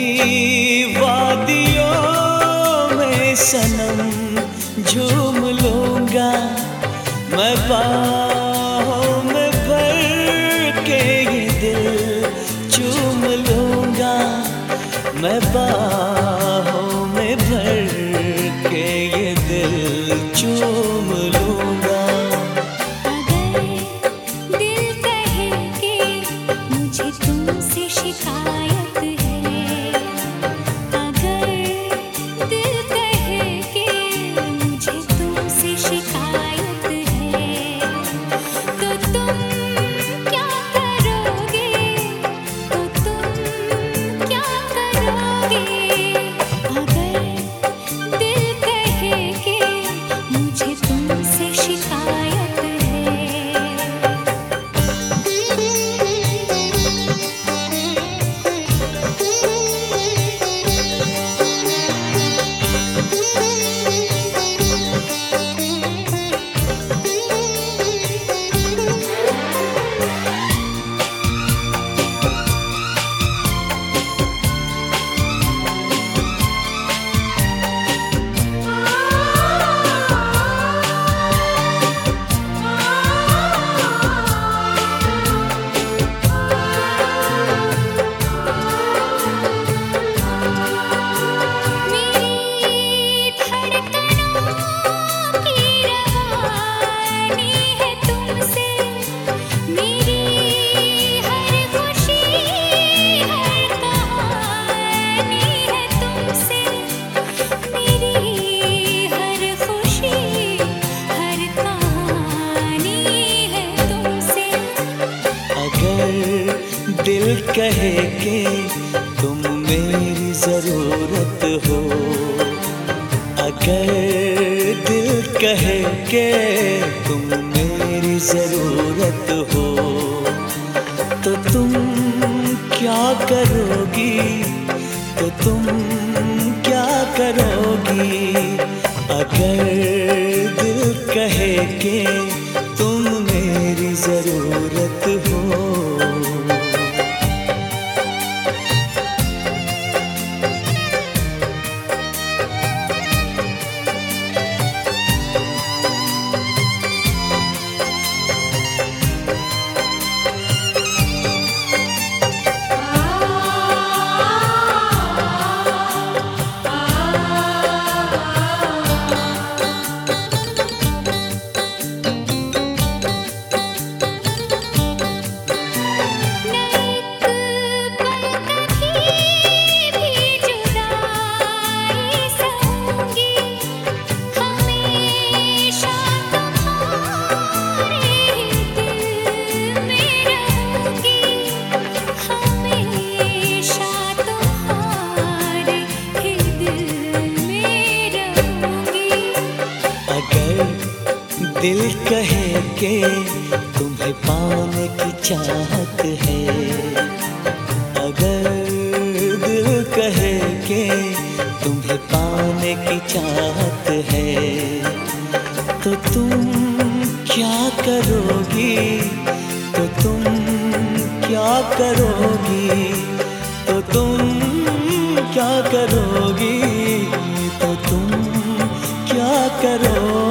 वादियों में सनम झूम लूंगा, मैं बाहों में भर के ये दिल चूम लूंगा, मैं बाहों में भर के ये दिल चूम लूंगा। अगर दिल कहे कि मुझे तुमसे शिकायत है, अगर दिल कहे कि मुझे तुमसे शिकायत है, तो तुम क्या करोगे? तो तुम क्या करोगे? अगर दिल कहे कि मुझे तुमसे शिकायत है। दिल कहे कि तुम मेरी ज़रूरत हो, अगर दिल कहे कि तुम मेरी ज़रूरत हो, तो तुम क्या करोगी? तो तुम क्या करोगी? अगर दिल कहे कि तुम मेरी ज़रूरत हो। दिल कहे कि तुम्हें पाने की चाहत है, अगर दिल कहे कि तुम्हें पाने की चाहत है, तो तुम क्या करोगी? तो तुम क्या करोगी? तो तुम क्या करोगी? तो तुम क्या करोगी?